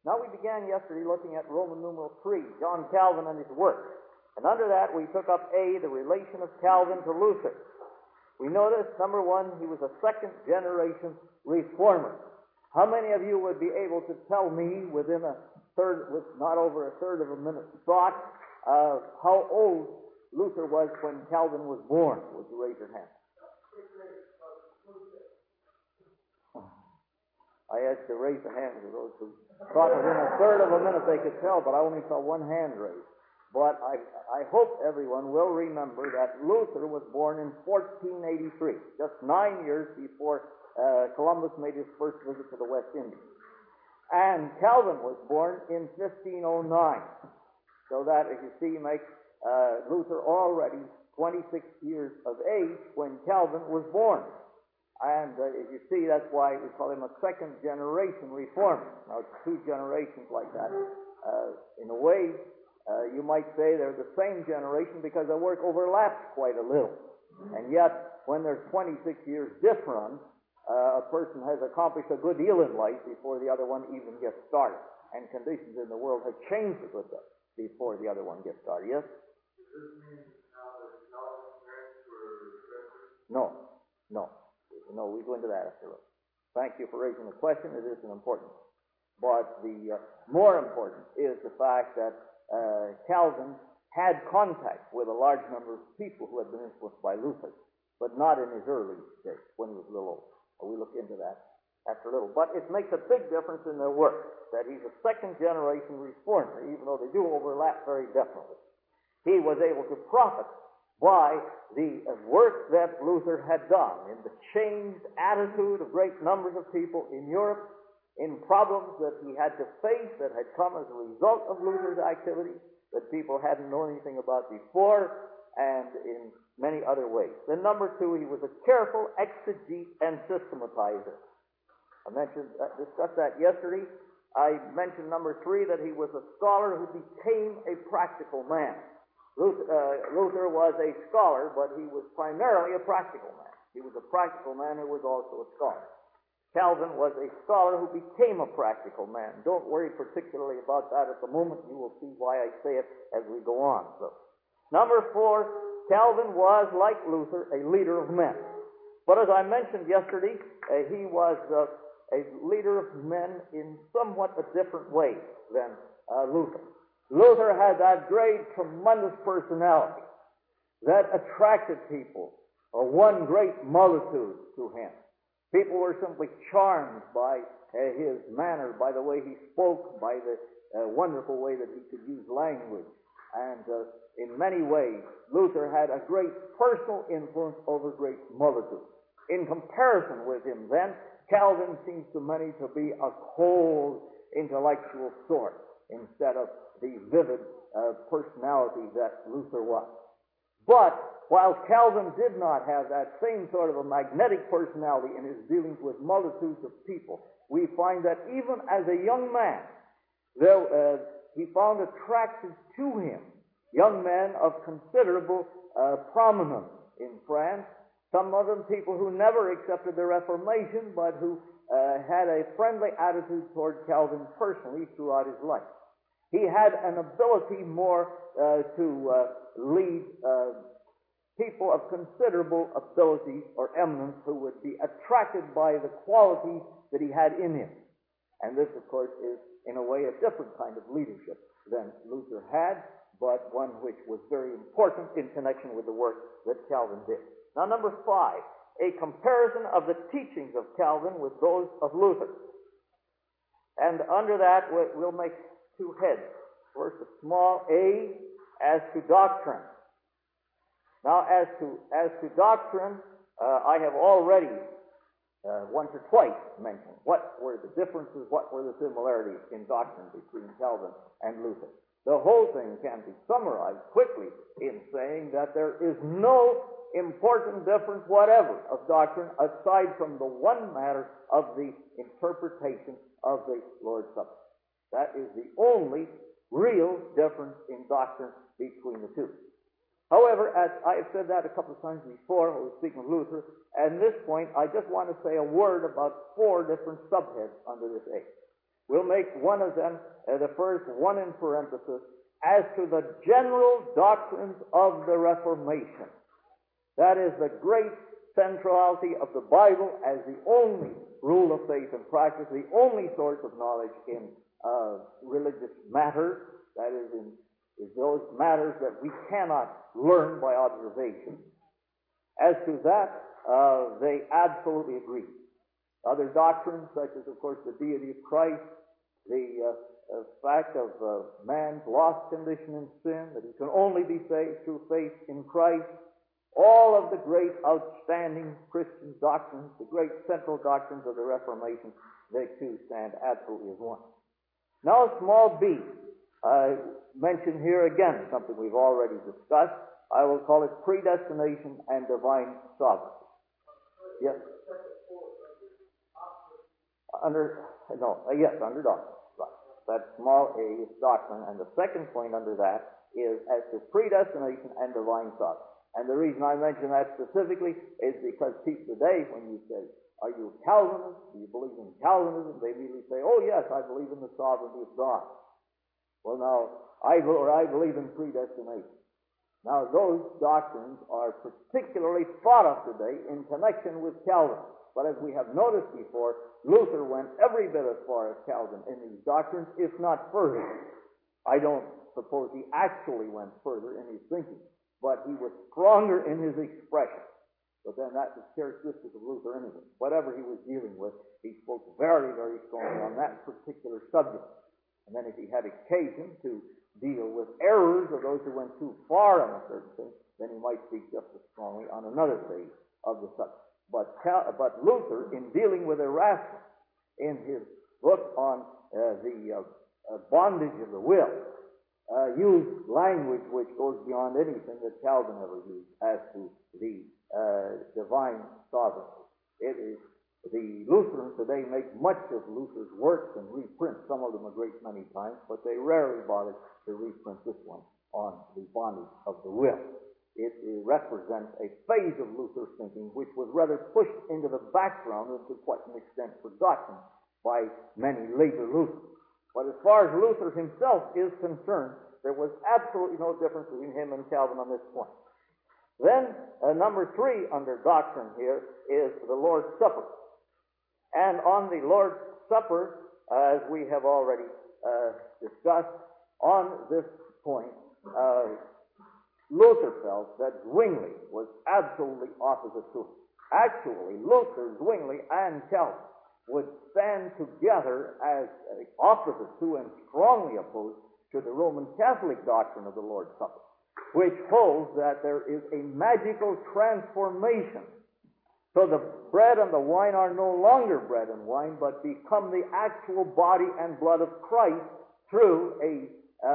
Now we began yesterday looking at Roman numeral 3, John Calvin and his work. And under that we took up A, the relation of Calvin to Luther. We noticed, number one, he was a second-generation reformer. How many of you would be able to tell me within not over a third of a minute's thought, how old Luther was when Calvin was born? Would you raise your hand? I asked to raise the hands of those who thought within a third of a minute they could tell, but I only saw one hand raised. But I hope everyone will remember that Luther was born in 1483, just 9 years before Columbus made his first visit to the West Indies. And Calvin was born in 1509. So that, as you see, makes Luther already 26 years of age when Calvin was born. And as you see, that's why we call him a second-generation reformer. Now, it's two generations like that. In a way, you might say they're the same generation because their work overlaps quite a little. And yet, when there's 26 years difference, a person has accomplished a good deal in life before the other one even gets started. And conditions in the world have changed a good bit before the other one gets started. Yes? Does this mean now that Calvin's parents were Christians? No, we go into that after all. Thank you for raising the question. It is an important one. But the more important is the fact that Calvin had contact with a large number of people who had been influenced by Luther, but not in his early days, when he was a little old. We look into that after a little. But it makes a big difference in their work, that he's a second-generation reformer, even though they do overlap very definitely. He was able to profit by the work that Luther had done in the changed attitude of great numbers of people in Europe, in problems that he had to face that had come as a result of Luther's activity that people hadn't known anything about before, and in many other ways. Then number two, he was a careful exegete and systematizer. I discussed that yesterday. I mentioned number three, that he was a scholar who became a practical man. Luther was a scholar, but he was primarily a practical man. He was a practical man who was also a scholar. Calvin was a scholar who became a practical man. Don't worry particularly about that at the moment. You will see why I say it as we go on. So, number four, Calvin was, like Luther, a leader of men. But as I mentioned yesterday, he was a leader of men in somewhat a different way than Luther. Luther had that great, tremendous personality that attracted people, or one great multitude to him. People were simply charmed by his manner, by the way he spoke, by the wonderful way that he could use language. And in many ways, Luther had a great personal influence over great multitudes. In comparison with him, then, Calvin seems to many to be a cold, intellectual sort instead of the vivid personality that Luther was. But while Calvin did not have that same sort of a magnetic personality in his dealings with multitudes of people, we find that even as a young man, he found attracted to him young men of considerable prominence in France, some of them people who never accepted the Reformation, but who had a friendly attitude toward Calvin personally throughout his life. He had an ability more to lead people of considerable ability or eminence who would be attracted by the qualities that he had in him. And this, of course, is in a way a different kind of leadership than Luther had, but one which was very important in connection with the work that Calvin did. Now, number five, a comparison of the teachings of Calvin with those of Luther. And under that, we'll make two heads. First, a small a, as to doctrine. Now, as to doctrine, I have already once or twice mentioned what were the differences, what were the similarities in doctrine between Calvin and Luther. The whole thing can be summarized quickly in saying that there is no important difference whatever of doctrine aside from the one matter of the interpretation of the Lord's Supper. That is the only real difference in doctrine between the two. However, as I have said that a couple of times before, I was speaking of Luther, at this point I just want to say a word about four different subheads under this A. We'll make one of them, the first one in parenthesis, as to the general doctrines of the Reformation. That is the great centrality of the Bible as the only rule of faith and practice, the only source of knowledge in religious matters, that is, in those matters that we cannot learn by observation. As to that, they absolutely agree. Other doctrines, such as, of course, the deity of Christ, the fact of man's lost condition in sin, that he can only be saved through faith in Christ, all of the great outstanding Christian doctrines, the great central doctrines of the Reformation, they too stand absolutely as one. Now, small b, I mention here again something we've already discussed. I will call it predestination and divine sovereignty. Yes? Under doctrine. Right. That small a is doctrine, and the second point under that is as to predestination and divine sovereignty. And the reason I mention that specifically is because people today, when you say, are you a Calvinist? Do you believe in Calvinism? They immediately say, oh yes, I believe in the sovereignty of God. Well now, I believe in predestination. Now those doctrines are particularly thought of today in connection with Calvin. But as we have noticed before, Luther went every bit as far as Calvin in these doctrines, if not further. I don't suppose he actually went further in his thinking, but he was stronger in his expression. But then that was characteristic of Luther anyway. Whatever he was dealing with, he spoke very, very strongly on that particular subject. And then if he had occasion to deal with errors of those who went too far on a certain thing, then he might speak just as strongly on another phase of the subject. But Luther, in dealing with Erasmus, in his book on the bondage of the will, used language which goes beyond anything that Calvin ever used as to the divine sovereignty. It is the Lutherans today make much of Luther's works and reprint some of them a great many times, but they rarely bother to reprint this one on the bondage of the will. It represents a phase of Luther's thinking which was rather pushed into the background and to quite an extent forgotten by many later Luthers. But as far as Luther himself is concerned, there was absolutely no difference between him and Calvin on this point. Then, number 3 under doctrine here is the Lord's Supper. And on the Lord's Supper, as we have already discussed, on this point, Luther felt that Zwingli was absolutely opposite to him. Actually, Luther, Zwingli, and Calvin would stand together as opposite to and strongly opposed to the Roman Catholic doctrine of the Lord's Supper, which holds that there is a magical transformation. So the bread and the wine are no longer bread and wine, but become the actual body and blood of Christ through a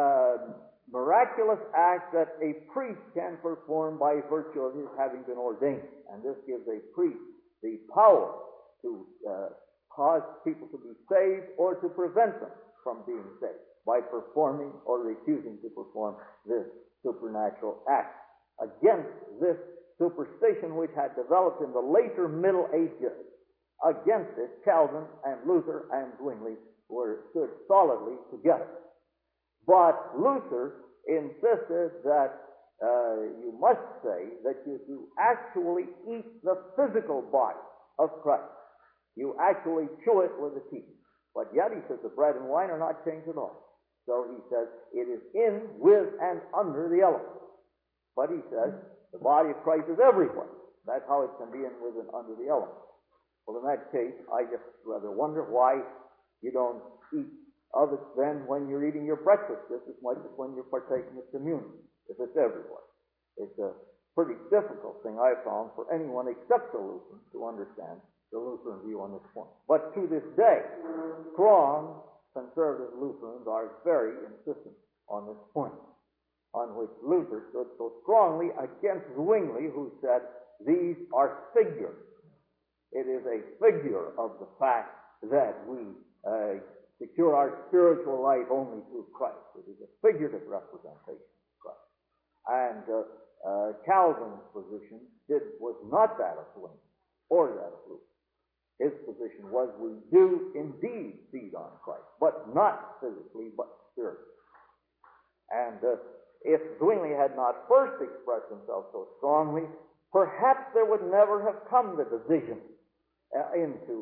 miraculous act that a priest can perform by virtue of his having been ordained. And this gives a priest the power to cause people to be saved or to prevent them from being saved by performing or refusing to perform this supernatural act. Against this superstition which had developed in the later Middle Ages, against it, Calvin and Luther and Zwingli stood solidly together. But Luther insisted that you must say that you actually eat the physical body of Christ. You actually chew it with the teeth. But yet, he says, the bread and wine are not changed at all. So he says, it is in, with, and under the elements. But he says, the body of Christ is everywhere. That's how it can be in, with, and under the elements. Well, in that case, I just rather wonder why you don't eat of it then when you're eating your breakfast, just as much as when you're partaking of communion, if it's everywhere. It's a pretty difficult thing, I found, for anyone except the Lutheran to understand the Lutheran view on this point. But to this day, strong conservative Lutherans are very insistent on this point, on which Luther stood so strongly against Zwingli, who said, these are figures. It is a figure of the fact that we secure our spiritual life only through Christ. It is a figurative representation of Christ. And Calvin's position was not that of Zwingli or that of Luther. His position was, we do indeed feed on Christ, but not physically, but spiritually. And if Zwingli had not first expressed himself so strongly, perhaps there would never have come the division into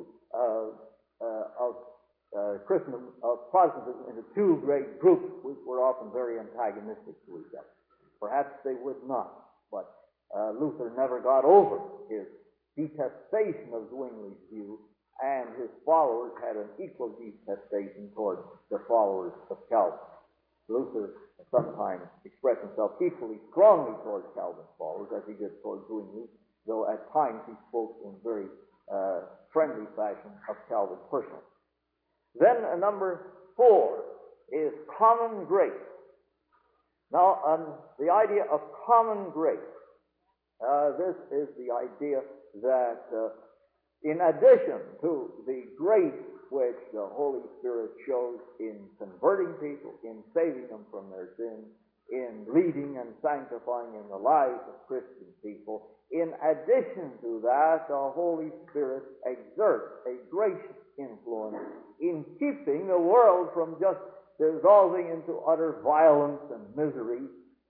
Christendom, of Protestantism, into two great groups, which were often very antagonistic to each other. Perhaps they would not, but Luther never got over his detestation of Zwingli's view, and his followers had an equal detestation towards the followers of Calvin. Luther sometimes expressed himself equally strongly towards Calvin's followers as he did towards Zwingli, though at times he spoke in very friendly fashion of Calvin personally. Then number 4 is common grace. Now, the idea of common grace, this is the idea that in addition to the grace which the Holy Spirit shows in converting people, in saving them from their sins, in leading and sanctifying in the lives of Christian people, in addition to that, the Holy Spirit exerts a gracious influence in keeping the world from just dissolving into utter violence and misery,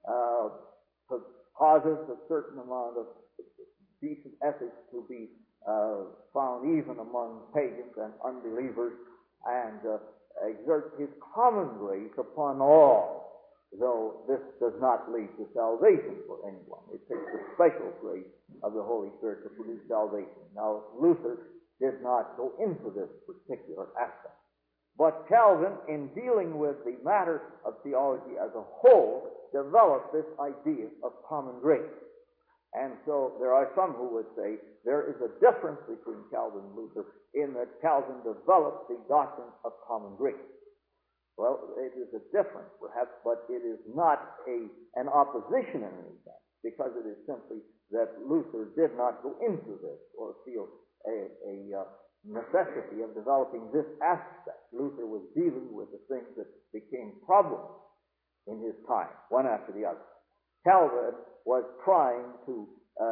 causes a certain amount of decent ethics to be found even among pagans and unbelievers, and exerts his common grace upon all, though this does not lead to salvation for anyone. It takes the special grace of the Holy Spirit to produce salvation. Now, Luther did not go into this particular aspect. But Calvin, in dealing with the matter of theology as a whole, developed this idea of common grace. And so there are some who would say there is a difference between Calvin and Luther in that Calvin developed the doctrine of common grace. Well, it is a difference, perhaps, but it is not an opposition in any sense, because it is simply that Luther did not go into this or feel a necessity of developing this aspect. Luther was dealing with the things that became problems in his time, one after the other. Calvin was trying to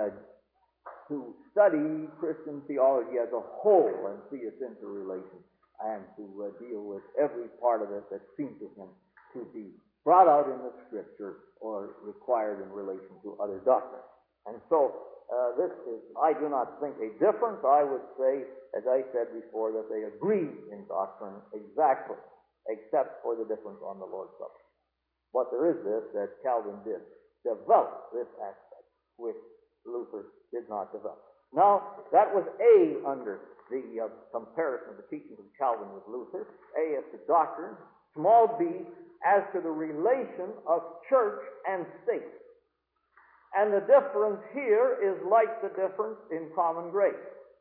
study Christian theology as a whole and see its interrelation, and to deal with every part of it that seemed to him to be brought out in the Scripture or required in relation to other doctrines. And so this is, I do not think, a difference. I would say, as I said before, that they agree in doctrine exactly, except for the difference on the Lord's Supper. But there is this, that Calvin did develop this aspect, which Luther did not develop. Now, that was A under the comparison of the teachings of Calvin with Luther. A as to doctrine, small b as to the relation of church and state. And the difference here is like the difference in common grace.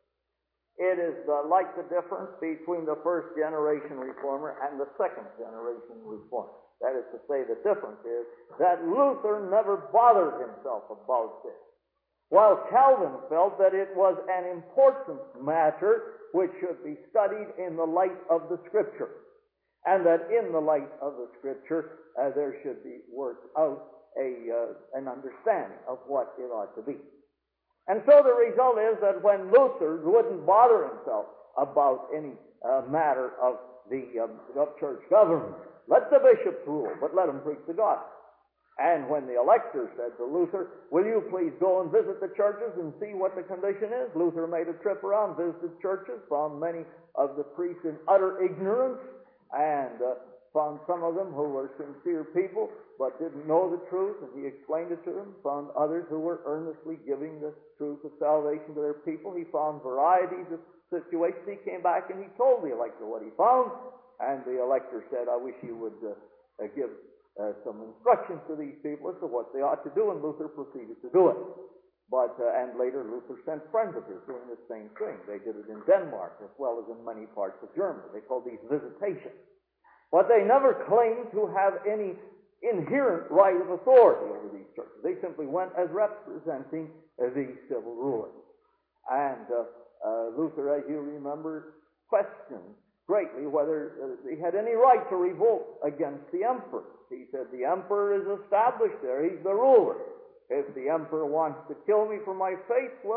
It is like the difference between the first generation reformer and the second generation reformer. That is to say, the difference is that Luther never bothered himself about this, while Calvin felt that it was an important matter which should be studied in the light of the Scripture, and that in the light of the Scripture there should be worked out an understanding of what it ought to be. And so the result is that when Luther wouldn't bother himself about any matter of the of church government, let the bishops rule, but let them preach the gospel. And when the elector said to Luther, will you please go and visit the churches and see what the condition is? Luther made a trip around, visited churches, found many of the priests in utter ignorance, and found some of them who were sincere people but didn't know the truth, and he explained it to them. Found others who were earnestly giving the truth of salvation to their people. He found varieties of situations. He came back and he told the elector what he found, and the elector said, I wish you would give some instructions to these people as to what they ought to do, and Luther proceeded to do it. But and later Luther sent friends of his doing the same thing. They did it in Denmark as well as in many parts of Germany. They called these visitations. But they never claimed to have any inherent right of authority over these churches. They simply went as representing the civil rulers. And Luther, as you remember, questioned greatly whether he had any right to revolt against the emperor. He said, the emperor is established there. He's the ruler. If the emperor wants to kill me for my faith, well,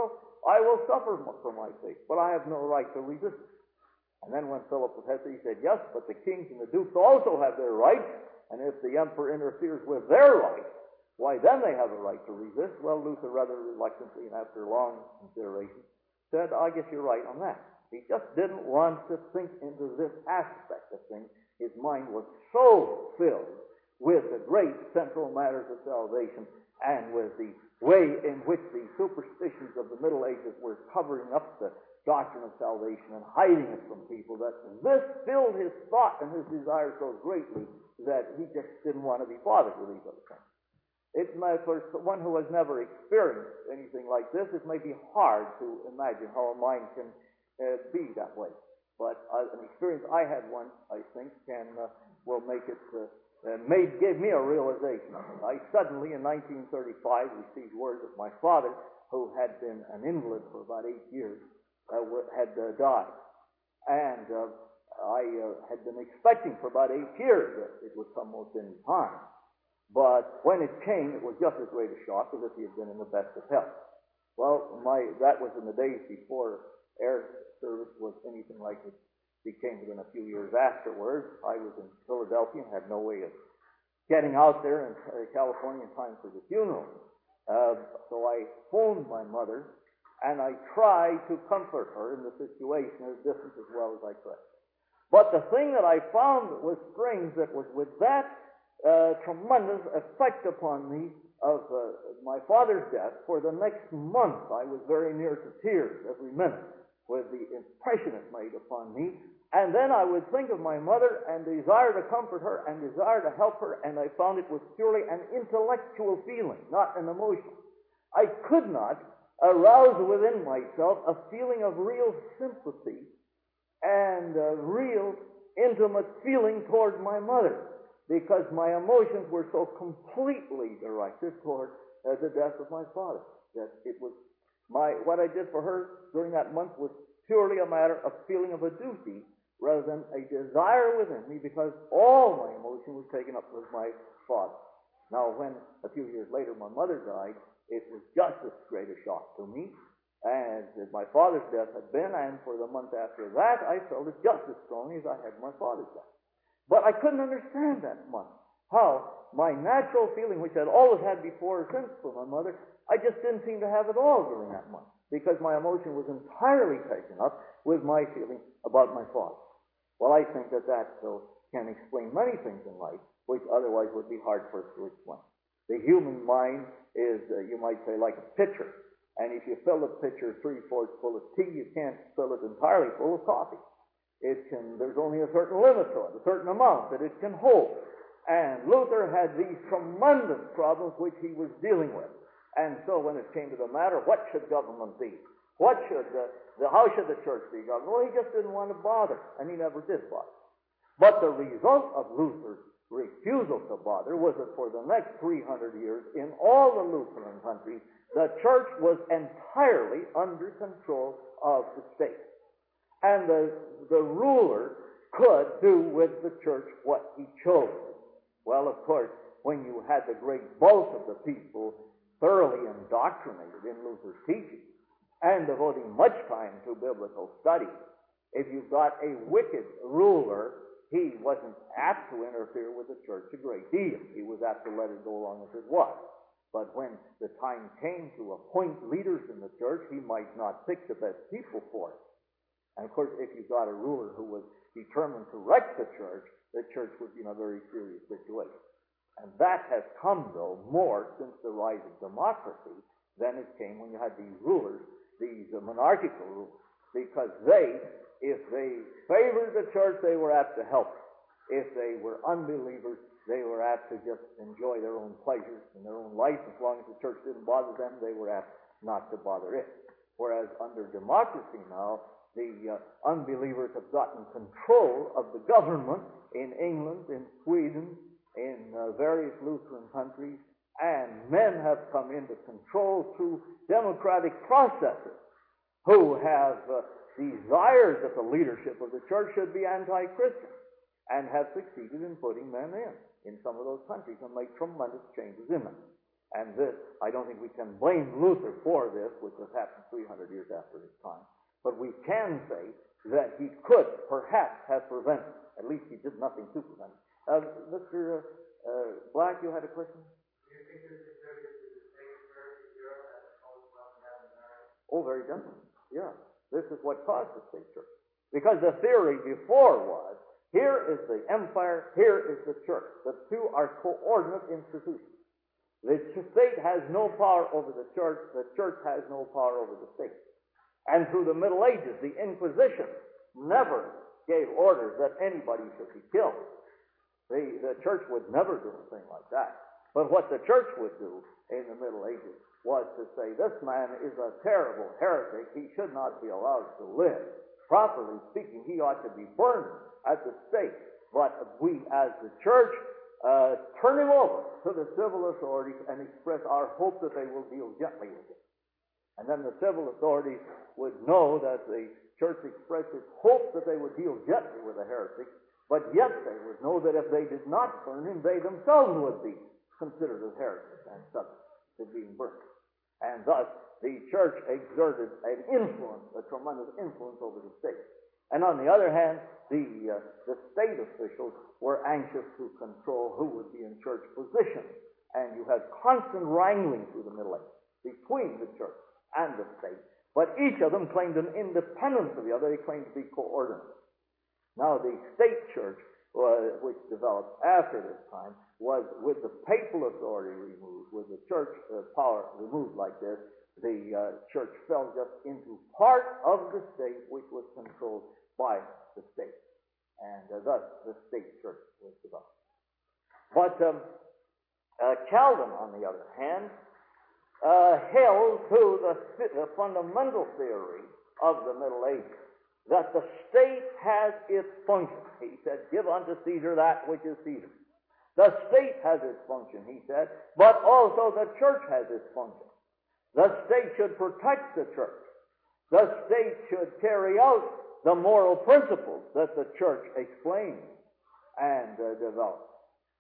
I will suffer for my sake, but I have no right to resist it. And then when Philip of Hesse said, yes, but the kings and the dukes also have their rights, and if the emperor interferes with their rights, why then they have a right to resist. Well, Luther rather reluctantly and after long consideration said, I guess you're right on that. He just didn't want to think into this aspect of things. His mind was so filled with the great central matters of salvation and with the way in which the superstitions of the Middle Ages were covering up the doctrine of salvation and hiding it from people, that this filled his thought and his desire so greatly that he just didn't want to be bothered with these other things. For one who has never experienced anything like this, it may be hard to imagine how a mind can be that way. But an experience I had once, I think, will make it gave me a realization of it. I suddenly, in 1935, received word that my father, who had been an invalid for about 8 years, had died. And I had been expecting for about 8 years that it would come most any time. But when it came, it was just as great a shock as if he had been in the best of health. Well, that was in the days before air service was anything like it became within a few years afterwards. I was in Philadelphia and had no way of getting out there in California in time for the funeral. So I phoned my mother, and I tried to comfort her in the situation at a distance as well as I could. But the thing that I found that was strange, that was with that tremendous effect upon me of my father's death, for the next month I was very near to tears every minute with the impression it made upon me. And then I would think of my mother and desire to comfort her and desire to help her, and I found it was purely an intellectual feeling, not an emotion. I could not arouse within myself a feeling of real sympathy and real intimate feeling toward my mother, because my emotions were so completely directed toward the death of my father, that it was what I did for her during that month was purely a matter of feeling of a duty rather than a desire within me, because all my emotion was taken up with my father. Now, when a few years later my mother died, it was just as great a shock to me as my father's death had been, and for the month after that I felt it just as strongly as I had my father's death. But I couldn't understand that month how my natural feeling, which I'd always had before or since for my mother, I just didn't seem to have it all during that month, because my emotion was entirely taken up with my feeling about my father. Well, I think that can explain many things in life, which otherwise would be hard for us to explain. The human mind is, you might say, like a pitcher. And if you fill the pitcher 3/4 full of tea, you can't fill it entirely full of coffee. There's only a certain limit to it, a certain amount that it can hold. And Luther had these tremendous problems which he was dealing with. And so when it came to the matter, what should government be? How should the church be governed? Well, he just didn't want to bother, and he never did bother. But the result of Luther's refusal to bother was that for the next 300 years, in all the Lutheran countries, the church was entirely under control of the state. And the ruler could do with the church what he chose. Well, of course, when you had the great bulk of the people thoroughly indoctrinated in Luther's teaching and devoting much time to biblical study, if you got a wicked ruler, he wasn't apt to interfere with the church a great deal. He was apt to let it go along as it was. But when the time came to appoint leaders in the church, he might not pick the best people for it. And of course, if you got a ruler who was determined to wreck the church would be in a very serious situation. And that has come, though, more since the rise of democracy than it came when you had these rulers, these monarchical rulers. Because if they favored the church, they were apt to help it. If they were unbelievers, they were apt to just enjoy their own pleasures in their own life. As long as the church didn't bother them, they were apt not to bother it. Whereas under democracy now, the unbelievers have gotten control of the government in England, in Sweden, in various Lutheran countries, and men have come into control through democratic processes who have desired that the leadership of the church should be anti-Christian, and have succeeded in putting men in some of those countries and make tremendous changes in them. And this, I don't think we can blame Luther for this, which has happened 300 years after his time. But we can say that he could perhaps have prevented, at least he did nothing to prevent it. Mr. Black, you had a question? Do you think this is attributed to the state church in Europe as opposed to America? Oh, very definitely. Yeah. This is what caused the state church. Because the theory before was, here is the empire, here is the church. The two are coordinate institutions. The state has no power over the church has no power over the state. And through the Middle Ages, the Inquisition never gave orders that anybody should be killed. The church would never do a thing like that. But what the church would do in the Middle Ages was to say, this man is a terrible heretic. He should not be allowed to live. Properly speaking, he ought to be burned at the stake. But we, as the church, turn him over to the civil authorities and express our hope that they will deal gently with him. And then the civil authorities would know that the church expressed its hope that they would deal gently with a heretic, but yet they would know that if they did not burn him, they themselves would be considered as heretics and subject to being burned. And thus, the church exerted an influence, a tremendous influence over the state. And on the other hand, the state officials were anxious to control who would be in church positions. And you had constant wrangling through the Middle Ages between the church and the state. But each of them claimed an independence of the other. They claimed to be coordinate. Now, the state church, which developed after this time, was with the papal authority removed, with the church power removed like this, the church fell just into part of the state which was controlled by the state. And thus, the state church was developed. But Calvin, on the other hand, held to the fundamental theory of the Middle Ages, that the state has its function. He said, give unto Caesar that which is Caesar. The state has its function, he said, but also the church has its function. The state should protect the church. The state should carry out the moral principles that the church explains and develops.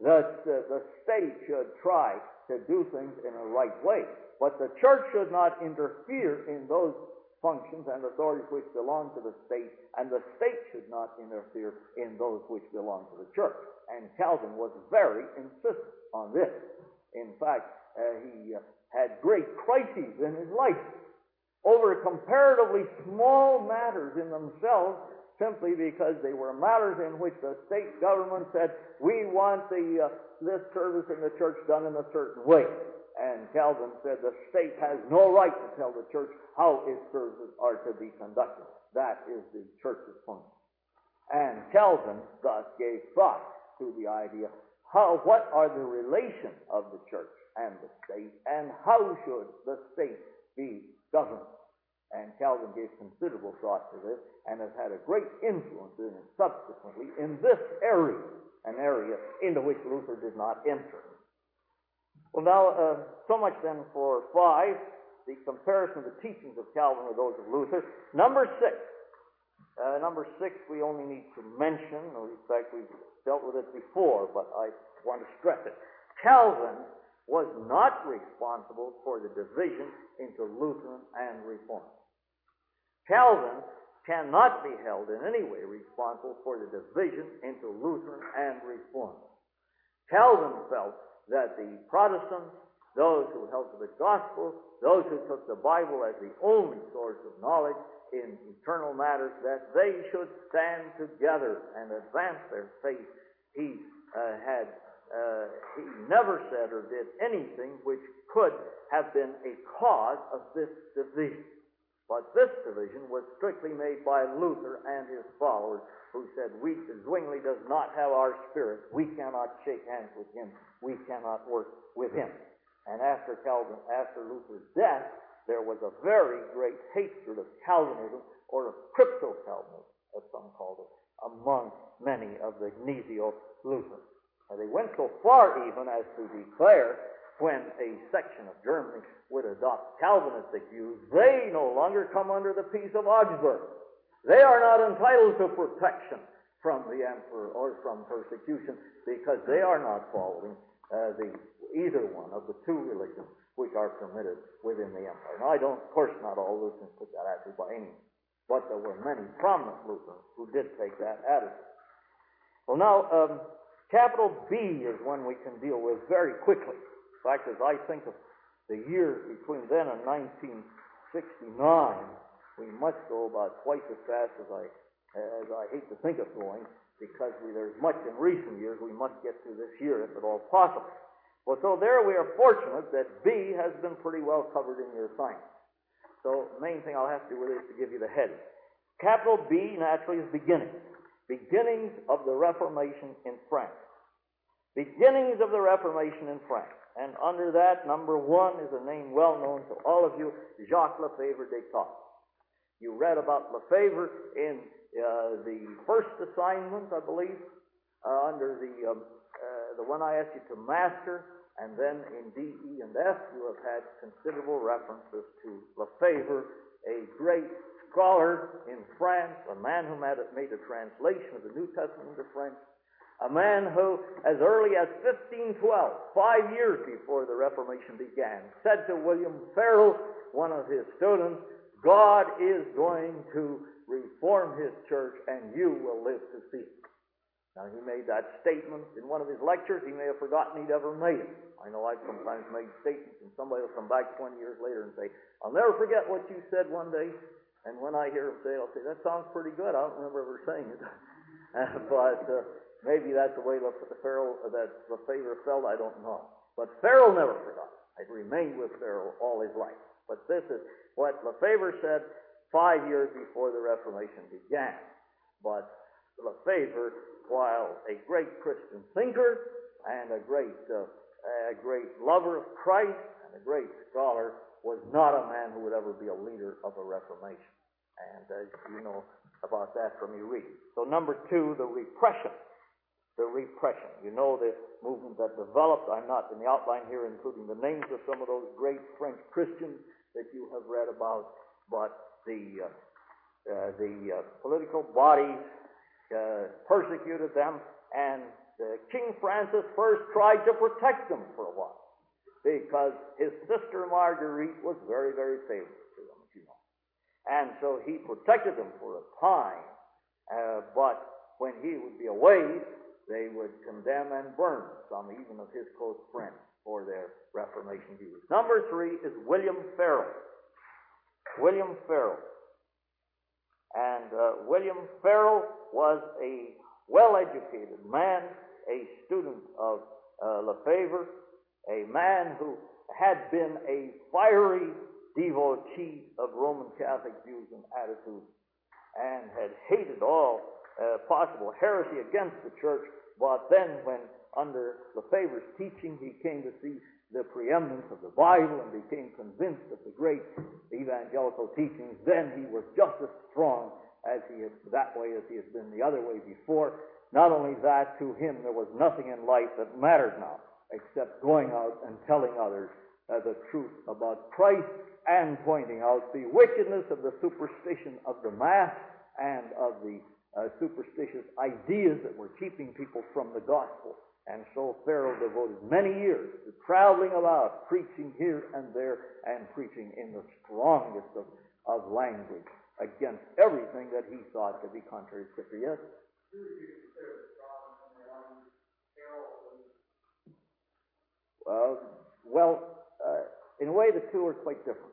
The state should try to do things in a right way, but the church should not interfere in those functions and authorities which belong to the state, and the state should not interfere in those which belong to the church. And Calvin was very insistent on this. In fact, he had great crises in his life over comparatively small matters in themselves, simply because they were matters in which the state government said, we want this service in the church done in a certain way. And Calvin said the state has no right to tell the church how its services are to be conducted. That is the church's function. And Calvin thus gave thought to the idea, what are the relations of the church and the state, and how should the state be governed? And Calvin gave considerable thought to this, and has had a great influence in it subsequently in this area, an area into which Luther did not enter. Well, now, so much then for 5, the comparison of the teachings of Calvin with those of Luther. Number 6. Number 6 we only need to mention, or in fact we've dealt with it before, but I want to stress it. Calvin was not responsible for the division into Lutheran and Reformed. Calvin cannot be held in any way responsible for the division into Lutheran and Reformed. Calvin felt that the Protestants, those who held to the gospel, those who took the Bible as the only source of knowledge in eternal matters, that they should stand together and advance their faith. He never said or did anything which could have been a cause of this division. But this division was strictly made by Luther and his followers, who said, Zwingli does not have our spirit. We cannot shake hands with him. We cannot work with him. And after Luther's death, there was a very great hatred of Calvinism, or of crypto-Calvinism, as some called it, among many of the Gnesiolutherans. And they went so far even as to declare, when a section of Germany would adopt Calvinistic views, they no longer come under the Peace of Augsburg. They are not entitled to protection from the emperor or from persecution, because they are not following either one of the two religions which are permitted within the empire. Now, of course, not all Lutherans took that attitude by any means, but there were many prominent Lutherans who did take that attitude. Well, now, capital B is one we can deal with very quickly. In fact, as I think of the years between then and 1969, we must go about twice as fast as I hate to think of going, because there's much in recent years we must get through this year if at all possible. Well, so there we are fortunate that B has been pretty well covered in your assignment. So the main thing I'll have to do with it is to give you the heading. Capital B naturally is beginnings. Beginnings of the Reformation in France. Beginnings of the Reformation in France. And under that, number one is a name well known to all of you, Jacques Lefebvre d'État. You read about Lefebvre in the first assignment, I believe, under the one I asked you to master, and then in D, E, and F, you have had considerable references to Lefebvre, a great scholar in France, a man who made a translation of the New Testament into French, a man who, as early as 1512, 5 years before the Reformation began, said to William Farel, one of his students, God is going to reform his church and you will live to see it. Now, he made that statement in one of his lectures. He may have forgotten he'd ever made it. I know I've sometimes made statements, and somebody will come back 20 years later and say, I'll never forget what you said one day. And when I hear him say it, I'll say, that sounds pretty good. I don't remember ever saying it. But maybe that's the way that Lefebvre felt, I don't know. But Farel never forgot. I'd remained with Farel all his life. But this is what Lefebvre said 5 years before the Reformation began. But Lefebvre, while a great Christian thinker and a great lover of Christ and a great scholar, was not a man who would ever be a leader of a Reformation. And you know about that from your reading. So number two, the repression. The repression. You know the movement that developed. I'm not in the outline here including the names of some of those great French Christians that you have read about, but the political bodies persecuted them, and King Francis first tried to protect them for a while, because his sister Marguerite was very, very favorable to them, as you know. And so he protected them for a time, but when he would be away, they would condemn and burn some, even of his close friends, for their Reformation views. Number three is William Farel. William Farel. And William Farel was a well-educated man, a student of Lefebvre, a man who had been a fiery devotee of Roman Catholic views and attitudes, and had hated all possible heresy against the church. But then when, under Lefebvre's teaching, he came to see the preeminence of the Bible and became convinced of the great evangelical teachings, then he was just as strong as he had been the other way before. Not only that, to him there was nothing in life that mattered now except going out and telling others the truth about Christ and pointing out the wickedness of the superstition of the Mass and of the superstitious ideas that were keeping people from the gospel. And so Farel devoted many years to traveling about, preaching here and there, and preaching in the strongest of language against everything that he thought to be contrary to Scripture. Yes? In a way, the two are quite different.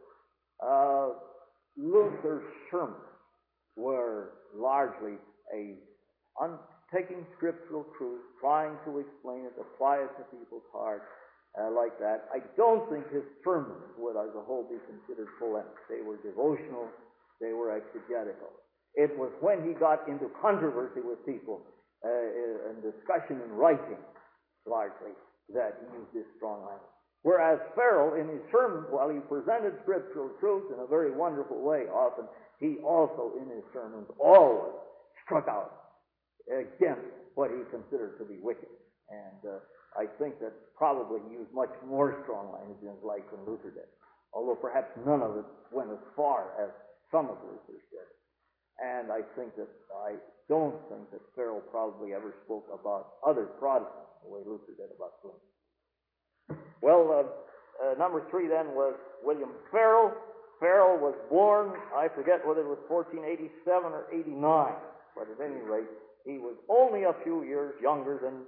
Luther's sermons were largely taking scriptural truth, trying to explain it, apply it to people's hearts, like that. I don't think his sermons would, as a whole, be considered polemic. They were devotional, they were exegetical. It was when he got into controversy with people, and discussion and writing, largely, that he used this strong language. Whereas Farel, in his sermons, while he presented scriptural truth in a very wonderful way often, he also, in his sermons, always struck out against what he considered to be wicked. And I think that probably he used much more strong language in his life than Luther did, although perhaps none of it went as far as some of Luther's did. And I don't think that Farel probably ever spoke about other Protestants the way Luther did about Zwingli. Well, number 3 then was William Farel. Farel was born, I forget whether it was 1487 or 89, but at any rate, he was only a few years younger than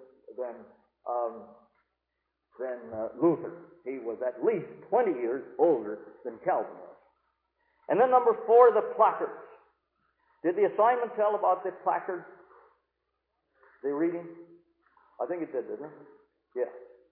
Luther. He was at least 20 years older than Calvin was. And then number 4, the placards. Did the assignment tell about the placards? The reading? I think it did, didn't it? Yes.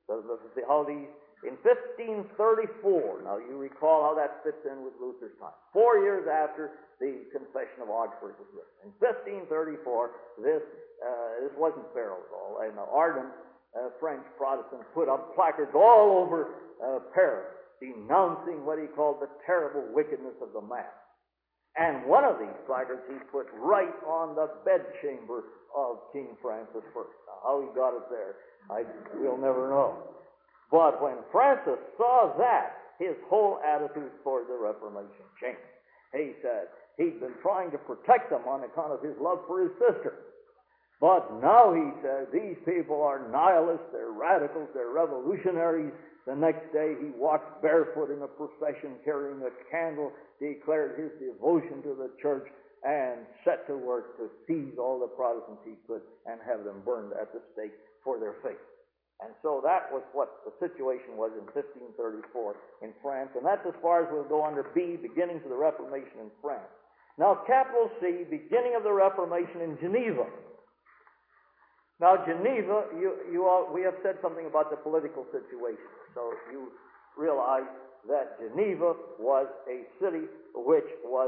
In 1534, now you recall how that fits in with Luther's time. 4 years after the Confession of Augsburg was written. In 1534, this wasn't Farel at all. An ardent French Protestant put up placards all over Paris, denouncing what he called the terrible wickedness of the Mass. And one of these placards he put right on the bedchamber of King Francis I. Now, how he got it there, we'll never know. But when Francis saw that, his whole attitude toward the Reformation changed. He said he'd been trying to protect them on account of his love for his sister. But now, he said, these people are nihilists, they're radicals, they're revolutionaries. The next day he walked barefoot in a procession carrying a candle, declared his devotion to the church, and set to work to seize all the Protestants he could and have them burned at the stake for their faith. And so that was what the situation was in 1534 in France, and that's as far as we'll go under B, beginnings of the Reformation in France. Now, capital C, beginning of the Reformation in Geneva. Now, Geneva, we have said something about the political situation, so you realize that Geneva was a city which was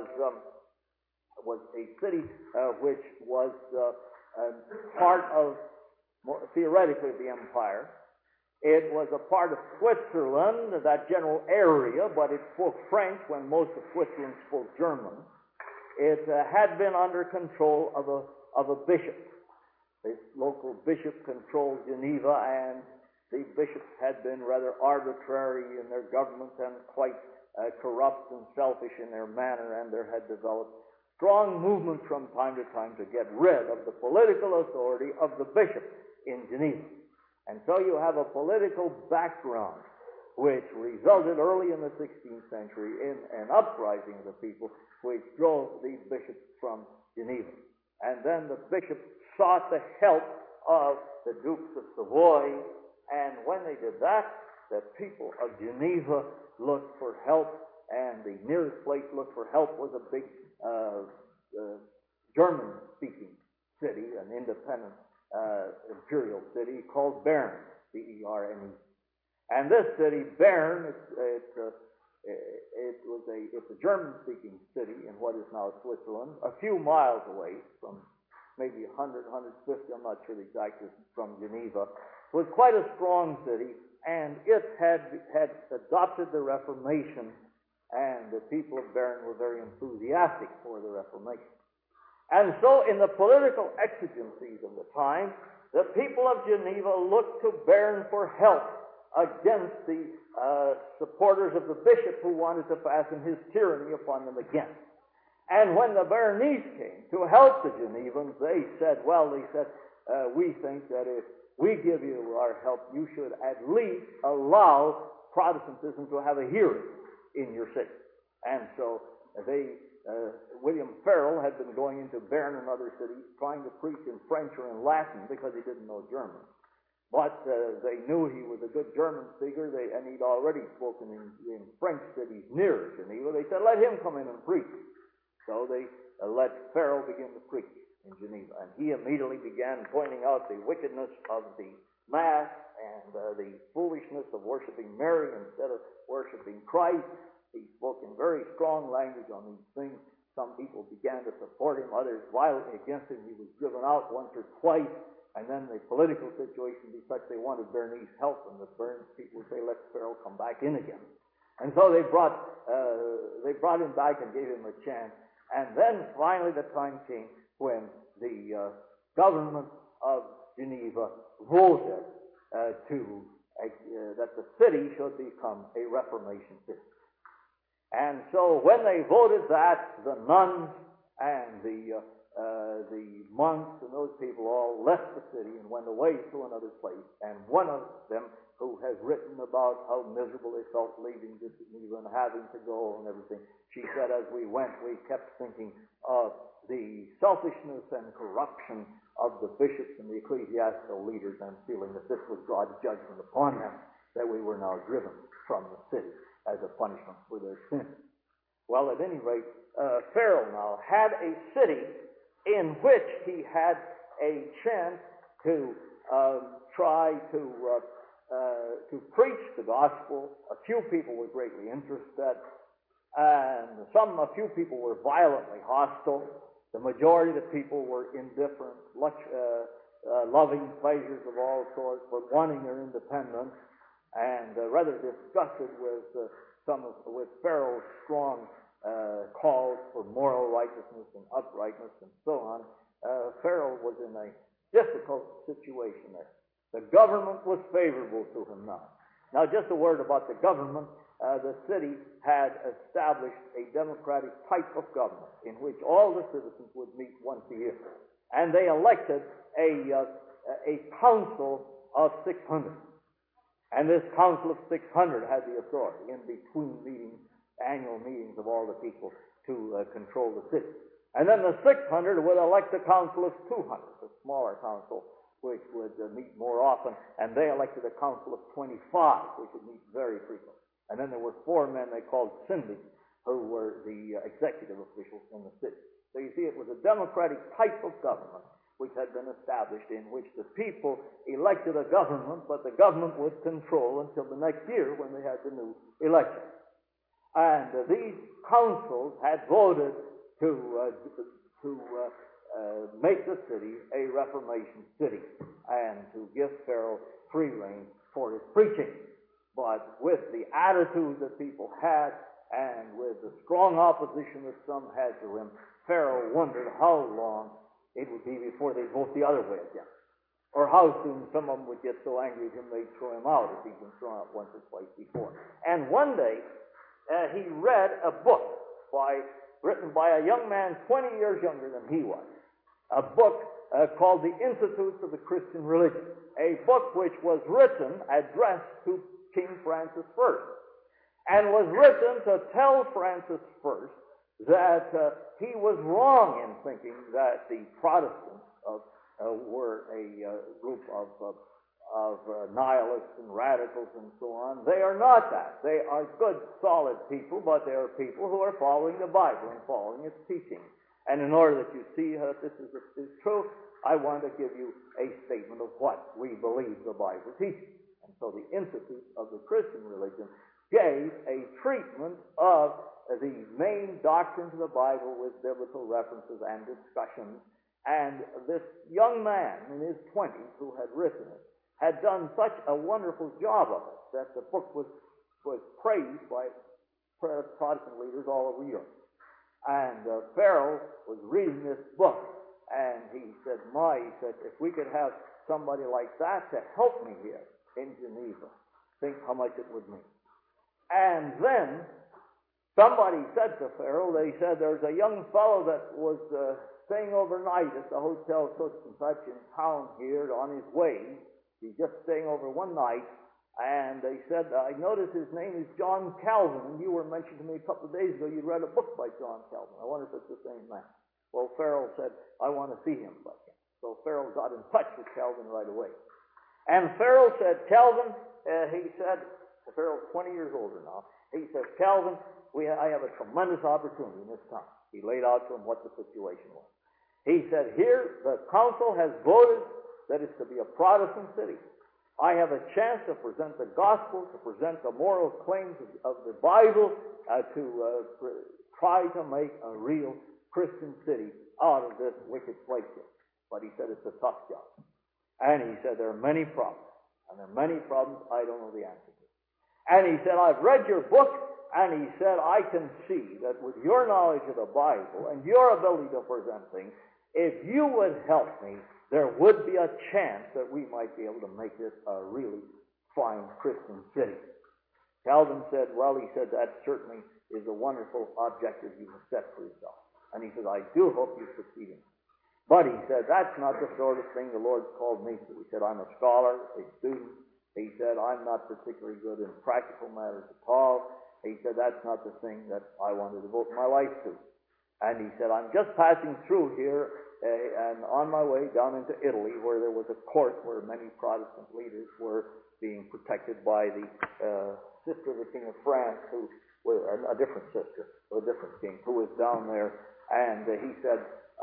part of, theoretically, the empire. It was a part of Switzerland, that general area, but it spoke French when most of Switzerland spoke German. It had been under control of a bishop. The local bishop controlled Geneva, and the bishops had been rather arbitrary in their government and quite corrupt and selfish in their manner, and there had developed strong movements from time to time to get rid of the political authority of the bishop in Geneva. And so you have a political background which resulted early in the 16th century in an uprising of the people which drove these bishops from Geneva. And then the bishops sought the help of the Dukes of Savoy, and when they did that, the people of Geneva looked for help, and the nearest place looked for help was a big German-speaking city, an independent imperial city called Bern, B-E-R-N-E. And this city, Bern, it's a German-speaking city in what is now Switzerland, a few miles away from maybe 100, 150, I'm not sure the exact distance from Geneva. It was quite a strong city, and it had adopted the Reformation, and the people of Bern were very enthusiastic for the Reformation. And so, in the political exigencies of the time, the people of Geneva looked to Bern for help against the supporters of the bishop who wanted to fasten his tyranny upon them again. And when the Bernese came to help the Genevans, they said, we think that if we give you our help, you should at least allow Protestantism to have a hearing in your city. And so William Farel had been going into Bern and other cities trying to preach in French or in Latin because he didn't know German. But they knew he was a good German speaker, and he'd already spoken in French cities near Geneva. They said, let him come in and preach. So they let Farel begin to preach in Geneva. And he immediately began pointing out the wickedness of the Mass and the foolishness of worshiping Mary instead of worshiping Christ. He spoke in very strong language on these things. Some people began to support him, others violently against him. He was driven out once or twice. And then the political situation be such they wanted Bernese help, and the Bern people would say, let Farel come back in again. And so they brought him back and gave him a chance. And then finally the time came when the government of Geneva voted that the city should become a Reformation city. And so when they voted that, the nuns and the the monks and those people all left the city and went away to another place. And one of them, who has written about how miserable they felt leaving Geneva and having to go and everything, she said, as we went, we kept thinking of the selfishness and corruption of the bishops and the ecclesiastical leaders, and feeling that this was God's judgment upon them, that we were now driven from the city as a punishment for their sin. Well, at any rate, Pharaoh now had a city in which he had a chance to try to preach the gospel. A few people were greatly interested, and a few people were violently hostile. The majority of the people were indifferent, loving pleasures of all sorts, but wanting their independence, and rather disgusted with Pharaoh's strong calls for moral righteousness and uprightness and so on. Pharaoh was in a difficult situation there. The government was favorable to him now. Now, just a word about the government. The city had established a democratic type of government in which all the citizens would meet once a year. And they elected a council of 600. And this council of 600 had the authority in between meetings, annual meetings of all the people, to control the city. And then the 600 would elect a council of 200, a smaller council, which would meet more often, and they elected a council of 25, which would meet very frequently. And then there were 4 men they called syndics, who were the executive officials in the city. So you see, it was a democratic type of government which had been established, in which the people elected a government, but the government would control until the next year when they had the new election. And these councils had voted to make the city a Reformation city and to give Pharaoh free rein for his preaching. But with the attitude that people had and with the strong opposition that some had to him, Pharaoh wondered how long it would be before they'd vote the other way again, or how soon some of them would get so angry at him they'd throw him out, as he'd been thrown out once or twice before. And one day he read a book written by a young man 20 years younger than he was, a book called The Institutes of the Christian Religion, a book which was written, addressed to King Francis I, and was written to tell Francis I that he was wrong in thinking that the Protestants were a group of nihilists and radicals and so on. They are not that. They are good, solid people, but they are people who are following the Bible and following its teaching. And in order that you see that this is true, I want to give you a statement of what we believe the Bible teaches. And so the Institute of the Christian Religion gave a treatment of the main doctrines of the Bible with biblical references and discussions. And this young man in his 20s who had written it had done such a wonderful job of it that the book was praised by Protestant leaders all over Europe. And Pharaoh was reading this book, and he said, if we could have somebody like that to help me here in Geneva, think how much it would mean. And then somebody said to Pharaoh, they said, there's a young fellow that was staying overnight at the hotel such and such in town here on his way. He's just staying over one night, and they said, I noticed his name is John Calvin, and you were mentioned to me a couple of days ago you'd read a book by John Calvin. I wonder if it's the same man. Well, Pharaoh said, I want to see him. So Pharaoh got in touch with Calvin right away. And Pharaoh said, Calvin, Pharaoh's 20 years older now, he says, Calvin, I have a tremendous opportunity in this town. He laid out to him what the situation was. He said, here, the council has voted that it's to be a Protestant city. I have a chance to present the gospel, to present the moral claims of the Bible, to try to make a real Christian city out of this wicked place here. But he said it's a tough job. And he said there are many problems. And there are many problems I don't know the answer to. And he said, I've read your book, and he said, I can see that with your knowledge of the Bible and your ability to present things, if you would help me, there would be a chance that we might be able to make this a really fine Christian city. Calvin said, that certainly is a wonderful objective you have set for yourself. And he said, I do hope you succeed in it. But he said, that's not the sort of thing the Lord's called me to. He said, I'm a scholar, a student. He said, I'm not particularly good in practical matters at all. He said, that's not the thing that I want to devote my life to. And he said, I'm just passing through here and on my way down into Italy, where there was a court where many Protestant leaders were being protected by the sister of the King of France, who was a different sister, or a different king, who was down there. And he said,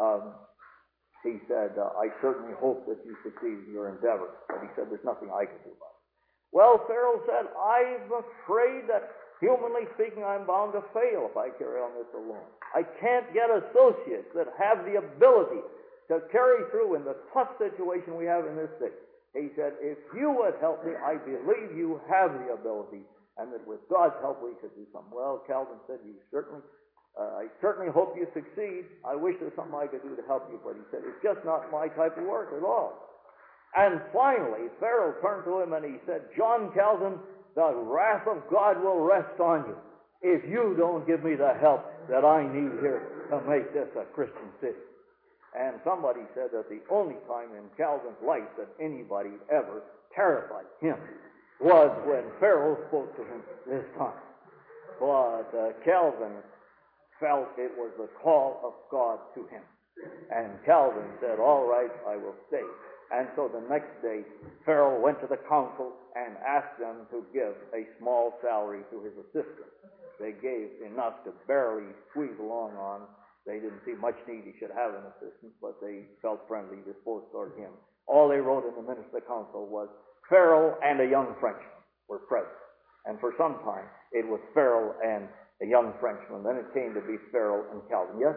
I certainly hope that you succeed in your endeavor. But he said, there's nothing I can do about it. Well, Farrell said, I'm afraid that, humanly speaking, I'm bound to fail if I carry on this alone. I can't get associates that have the ability to carry through in the tough situation we have in this city. He said, if you would help me, I believe you have the ability, and that with God's help we could do something. Well, Calvin said, I certainly hope you succeed. I wish there was something I could do to help you. But he said, it's just not my type of work at all. And finally, Farrell turned to him and he said, John Calvin, the wrath of God will rest on you if you don't give me the help that I need here to make this a Christian city. And somebody said that the only time in Calvin's life that anybody ever terrified him was when Farrell spoke to him this time. But Calvin felt it was the call of God to him. And Calvin said, all right, I will stay. And so the next day, Farrell went to the council and asked them to give a small salary to his assistant. They gave enough to barely squeeze along on. They didn't see much need he should have an assistant, but they felt friendly disposed toward him. All they wrote in the minutes of the council was, Farrell and a young Frenchman were present. And for some time, it was Farrell and a young Frenchman. Then it came to be Farrell and Calvin. Yes?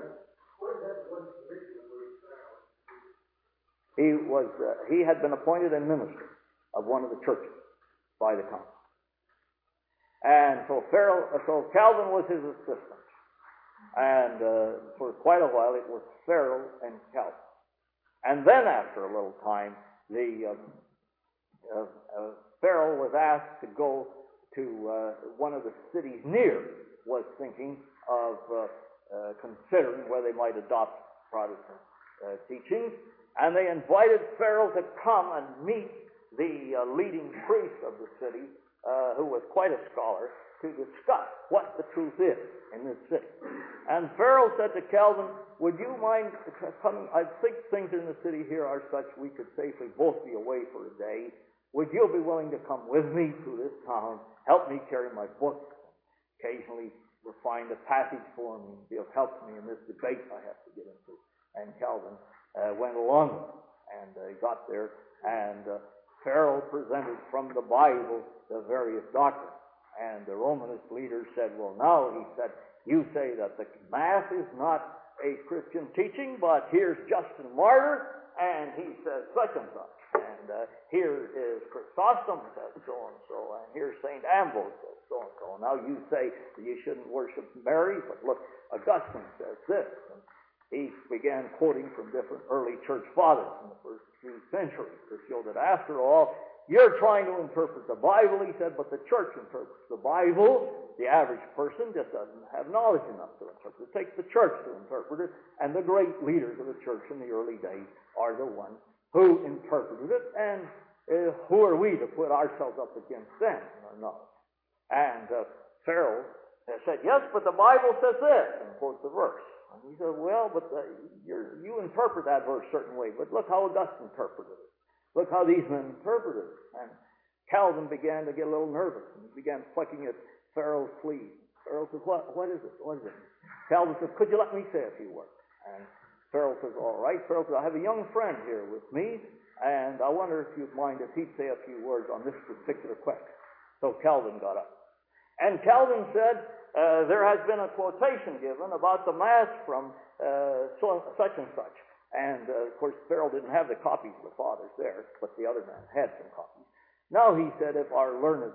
He had been appointed a minister of one of the churches by the council. And so Calvin was his assistant. And for quite a while it was Farrell and Calvin. And then after a little time, Farrell was asked to go to one of the cities near, was thinking of considering whether they might adopt Protestant teachings. And they invited Farrell to come and meet the leading priest of the city, who was quite a scholar, to discuss what the truth is in this city. And Farrell said to Calvin, would you mind coming? I think things in the city here are such we could safely both be away for a day. Would you be willing to come with me to this town, help me carry my books, occasionally find a passage for me, be of help to me in this debate I have to get into? And Calvin went along with him, and got there, and Farrell presented from the Bible the various doctrines. And the Romanist leader said, well, now, he said, you say that the Mass is not a Christian teaching, but here's Justin Martyr, and he says such and such. And here is Chrysostom says so-and-so, and here's St. Ambrose says so-and-so. Now you say that you shouldn't worship Mary, but look, Augustine says this. And he began quoting from different early church fathers in the first few centuries to show that after all, you're trying to interpret the Bible, he said, but the church interprets the Bible. The average person just doesn't have knowledge enough to interpret it. It takes the church to interpret it, and the great leaders of the church in the early days are the ones who interpreted it, and who are we to put ourselves up against them in our knowledge? And Farrell said, yes, but the Bible says this, and quotes the verse. And he said, well, but you interpret that verse a certain way, but look how Augustine interpreted it. Look how these men interpreted it. And Calvin began to get a little nervous, and he began plucking at Farrell's sleeve. Farrell says, what is it? What is it? Calvin says, could you let me say a few words? And Farrell says, all right. Farrell says, I have a young friend here with me, and I wonder if you'd mind if he'd say a few words on this particular question. So Calvin got up. And Calvin said, there has been a quotation given about the Mass from such and such. And, of course, Farrell didn't have the copies of the fathers there, but the other man had some copies. Now, he said, if our learned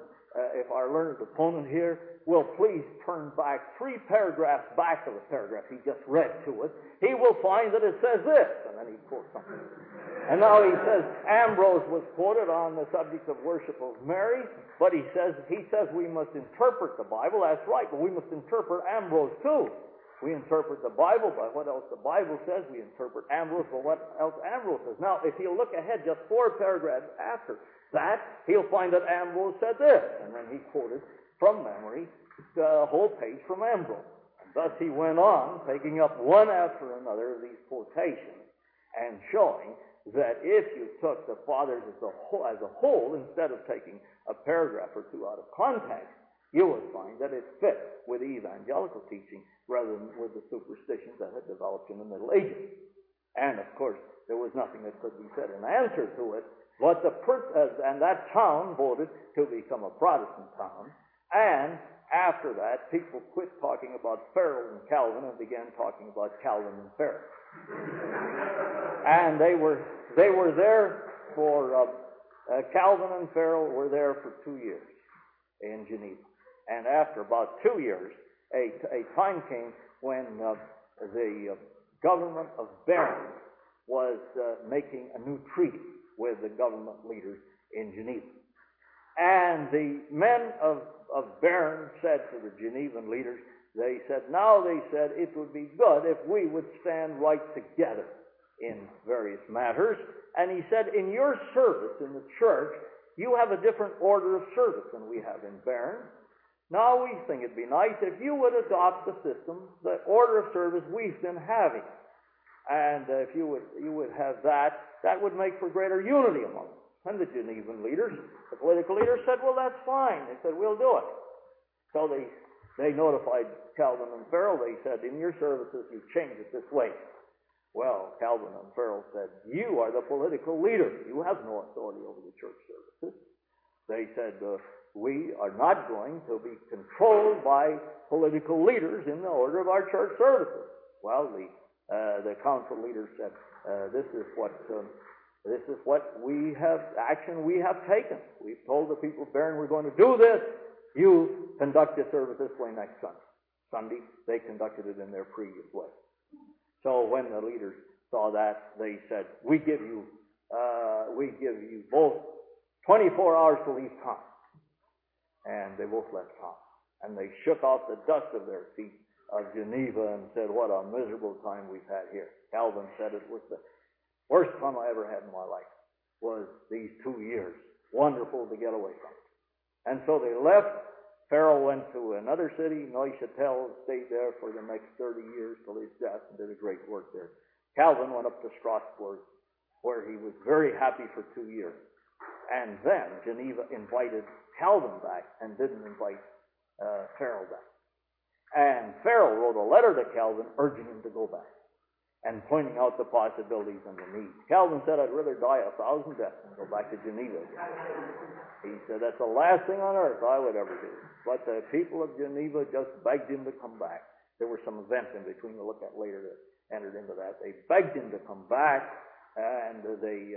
opponent here will please turn back 3 paragraphs back of the paragraph he just read to us, he will find that it says this. And then he quotes something. And now he says Ambrose was quoted on the subject of worship of Mary, but he says we must interpret the Bible. That's right, but we must interpret Ambrose too. We interpret the Bible by what else the Bible says. We interpret Ambrose by what else Ambrose says. Now, if you look ahead just 4 paragraphs after that, he'll find that Ambrose said this. And then he quoted from memory the whole page from Ambrose. And thus he went on, taking up one after another of these quotations and showing that if you took the Fathers as a whole, instead of taking a paragraph or two out of context, you would find that it fit with evangelical teaching rather than with the superstitions that had developed in the Middle Ages. And, of course, there was nothing that could be said in answer to it, but and that town voted to become a Protestant town. And after that, people quit talking about Farel and Calvin and began talking about Calvin and Farel. And they were there for, Calvin and Farel were there for 2 years in Geneva. And after about 2 years, a time came when the government of Bern was making a new treaty with the government leaders in Geneva. And the men of Bern said to the Genevan leaders, they said it would be good if we would stand right together in various matters. And he said, in your service in the church, you have a different order of service than we have in Bern. Now we think it'd be nice if you would adopt the system, the order of service we've been having. And if you would have that would make for greater unity among us. And the Genevan leaders, the political leaders said, well, that's fine. They said, we'll do it. So they notified Calvin and Farel. They said, in your services, you change it this way. Well, Calvin and Farel said, you are the political leader. You have no authority over the church services. They said, we are not going to be controlled by political leaders in the order of our church services. Well, the council leaders said, this is what we have taken. We've told the people of Bern we're going to do this. You conduct your service this way next Sunday. They conducted it in their previous way. So when the leaders saw that, they said, we give you both 24 hours to leave town. And they both left town. And they shook off the dust of their feet of Geneva and said, what a miserable time we've had here. Calvin said it was the worst time I ever had in my life, was these 2 years. Wonderful to get away from it. And so they left. Farel went to another city, Neuchâtel, stayed there for the next 30 years till his death and did a great work there. Calvin went up to Strasbourg, where he was very happy for 2 years. And then Geneva invited Calvin back and didn't invite Farel back. And Farel wrote a letter to Calvin urging him to go back and pointing out the possibilities and the needs. Calvin said, I'd rather die 1,000 deaths than go back to Geneva again. He said, that's the last thing on earth I would ever do. But the people of Geneva just begged him to come back. There were some events in between we'll look at later that entered into that. They begged him to come back, and they'd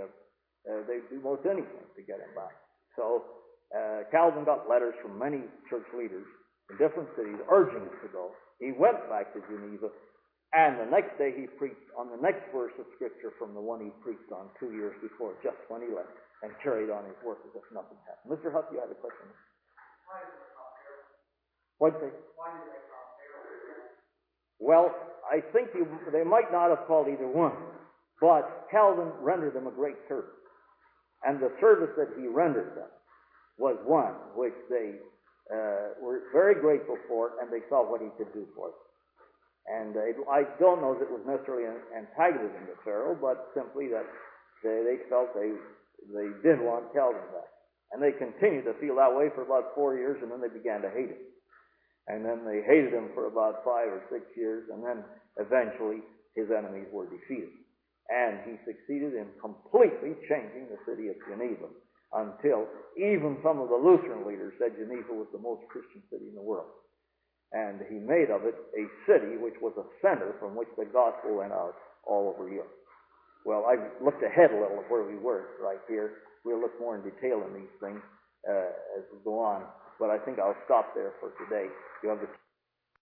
do most anything to get him back. So Calvin got letters from many church leaders in different cities urging him to go. He went back to Geneva, and the next day he preached on the next verse of Scripture from the one he preached on 2 years before, just when he left, and carried on his work as if nothing happened. Mr. Huff, you had a question? Why did they call Farel? What'd you say? Why did they call Farel? Well, I think they might not have called either one, but Calvin rendered them a great service. And the service that he rendered them was one which they were very grateful for, and they saw what he could do for them. And I don't know that it was necessarily an antagonism to Farel, but simply that they felt they did want Calvin back. And they continued to feel that way for about 4 years, and then they began to hate him. And then they hated him for about 5 or 6 years, and then eventually his enemies were defeated. And he succeeded in completely changing the city of Geneva until even some of the Lutheran leaders said Geneva was the most Christian city in the world. And he made of it a city which was a center from which the gospel went out all over Europe. Well, I looked ahead a little of where we were right here. We'll look more in detail in these things as we go on. But I think I'll stop there for today. You have the